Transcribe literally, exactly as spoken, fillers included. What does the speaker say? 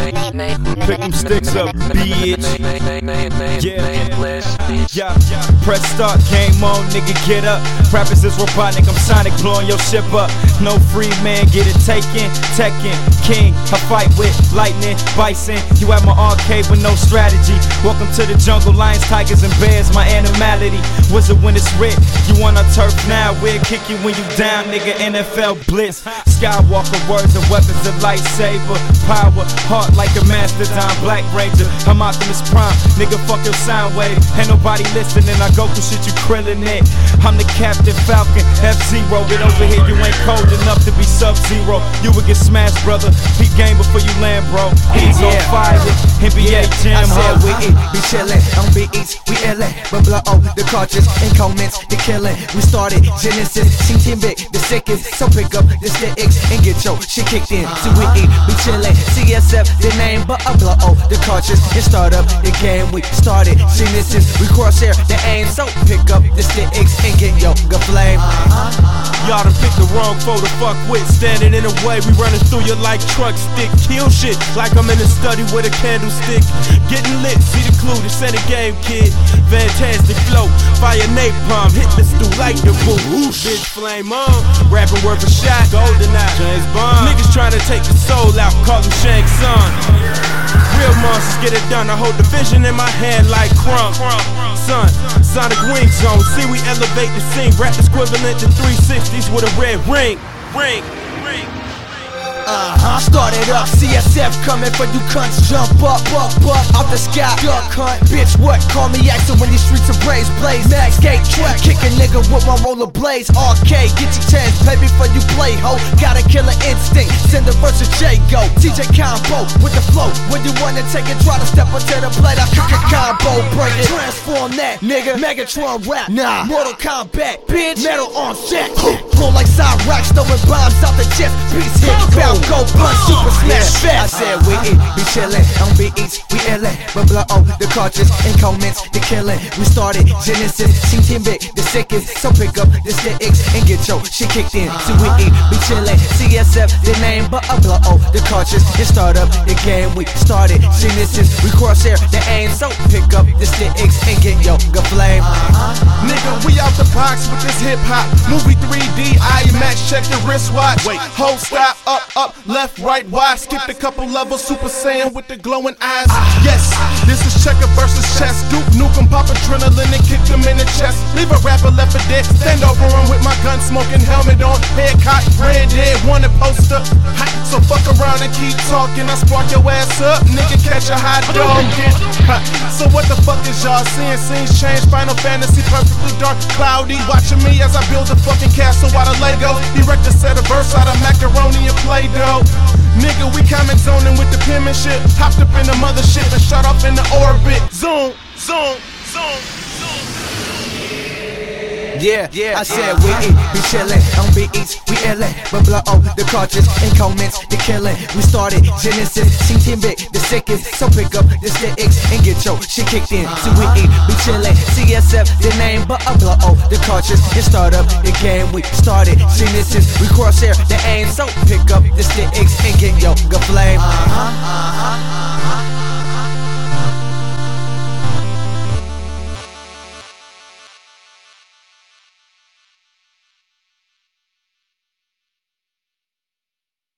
Pick them sticks up, bitch. Yeah, yeah. Press start, game on, nigga, get up. Rappers is robotic, I'm Sonic, blowing your ship up. No free man, get it taken. Tekken, King, I fight with lightning, bison. You at my arcade with no strategy. Welcome to the jungle, lions, tigers, and bears, my animality. Wizard when it's writ, you on our turf now. We'll kick you when you down, nigga, N F L blitz. Skywalker words and weapons of lightsaber. Power, heart like a mastodon, Black Ranger. I'm Optimus Prime, nigga, fuck your sound wave. Ain't nobody listening, I go through shit, you krillin' it. I'm the Captain Falcon, F-Zero. Get over here, you ain't cold enough to be Sub-Zero. You would get smashed, brother. Peak game before you land, bro. He's on fire, N B A Jam. I said we eat, we chillin', on beats, we illin'. But blow out the cartridge and comments, the killin'. We started Genesis, Sing Team Big, the sickest. So pick up the sticks and get your shit kicked in. So we eat, we chillin', C S F, the name, but I blow out the cartridge and start up the game. We started Genesis, we crosshair the aim. So pick up the sticks and get your good flame. Y'all done picked the wrong foe to fuck with. Standing in the way, we running through you like truck stick. Kill shit like I'm in the study with a candlestick. Getting lit, see the clue, this ain't a game, kid. Fantastic flow, fire napalm, hit the stew like the boo. Bitch flame on, rapping worth a shot, golden eye, James Bond. Niggas trying to take the soul out, call him Shang Tsung. Real monsters get it done, I hold the vision in my hand like crumb. Son, Sonic Wing Zone, see we elevate the scene. Rap equivalent to three sixties with a red ring. Ring, ring. Uh-huh. Started up, C S F coming for you cunts. Jump up, up, up, off the sky. Duck hunt, bitch, what? Call me Axel when these streets are blaze, blaze. Max skate track, kick a nigga with my roller blades. Arcade, get your chance, play before you play, ho. Got a killer instinct, send the verse to J Go. T J Combo with the flow. When you wanna take it, try to step into the plate. I kick a combo, break it. Transform that, nigga. Megatron rap, nah. Mortal Kombat, bitch. Metal on set. Flow like Cyrax, throwing bombs out the chest. Beats hit, bounce. Go punch, super smash fast. I said we eat, we chillin', on beats, we illin'. But blow out the cartridge and comments, the killin'. We started Genesis, Sing Team Big, the sickest. So pick up the sticks and get your shit kicked in. So we eat, we chillin', C S F, the name, but I blow out the cartridge and start up the game. We started Genesis, we crosshair the aim. So pick up the sticks and get your good flame. Uh-huh. Nigga, we out the box with this hip hop. Movie three D, IMAX, check your wristwatch. Wait, hold, stop, up, up, left, right, wide. Skipped a couple levels, Super Saiyan with the glowing eyes. Yes, this is checker versus chess. Duke Nukem, pop adrenaline and kick him in the chest. Leave a rapper left for dead. Stand over him with my gun smoking, helmet on, head cocked, red dead, wanted poster. Hot, so fuck around and keep talking. I spark your ass up, nigga, catch a hot dog. So what the fuck is y'all seeing? Scenes change, Final Fantasy, perfectly dark, cloudy. Watching me as I build a fucking castle out of Lego. Erect a set of verse out of macaroni and Play-Doh. Nigga, we comment zoning with the penmanship. Hopped up in the mothership and shot off in the orbit. Zoom, zoom, zoom, zoom. Yeah, yeah, I said we eat, we chillin', on beats, we illin'. But blow out the cartridge and comments, the killin'. We started Genesis, Sing Team Big, the sickest. So pick up the sticks and get your shit kicked in. So we eat, we chillin', C S F, the name, but I blow out the cartridge and start up the game. We started Genesis, we crosshair the aim. So pick up the sticks